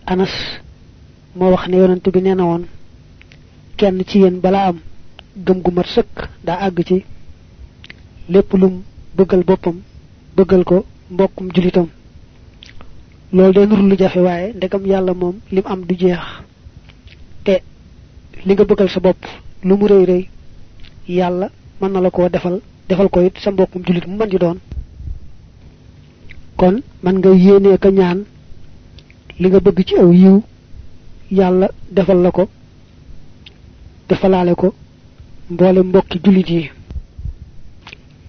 Anas mo wax ne yonent bi neena won kenn ci yeen bala am gëm gu mat sëkk da ag ci lepp lum bëggal bopam bëggal ko mbokum julitam lol de nuru lu jafe waye ndegam yalla mom lim am du jeex te li nga bëggal sa bop lu mu reey reey yalla man na la ko defal ko it sa mbokum julit mu man di doon kon man nga yéene ka ñaan li nga bëgg ci aw yiw yalla defal la ko defalaale ko mboole mbokki julit yi